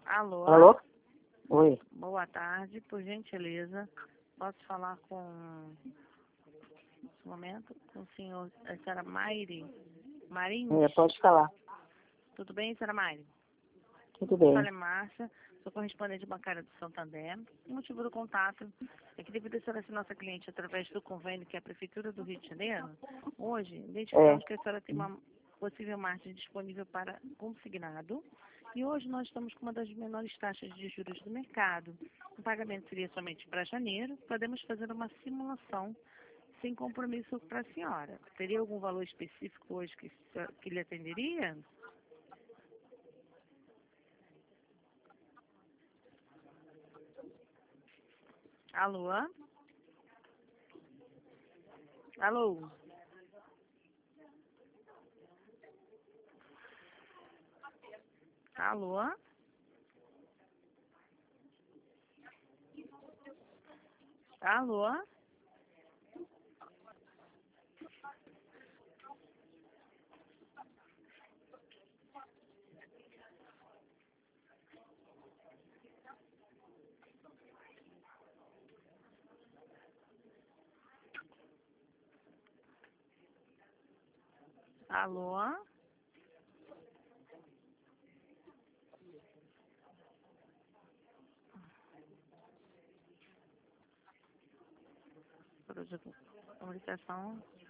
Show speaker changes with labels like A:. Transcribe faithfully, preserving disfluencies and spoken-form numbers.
A: Alô?
B: Alô? Oi.
A: Boa tarde, por gentileza. Posso falar com, nesse momento, com o senhor, a senhora Maire Marins?
B: É, pode falar.
A: Tudo bem, senhora Maire?
B: Tudo bem.
A: Olha, Márcia, sou correspondente bancária do Santander. O motivo do contato é que devido a senhora ser nossa cliente através do convênio que é a Prefeitura do Rio de Janeiro, hoje identificamos
B: É.
A: que a senhora tem uma possível margem disponível para consignado e hoje nós estamos com uma das menores taxas de juros do mercado. O pagamento seria somente para janeiro. Podemos fazer uma simulação sem compromisso para a senhora. Teria algum valor específico hoje que, que lhe atenderia? Alô? Alô? Alô? Alô? Alô? Comunicação.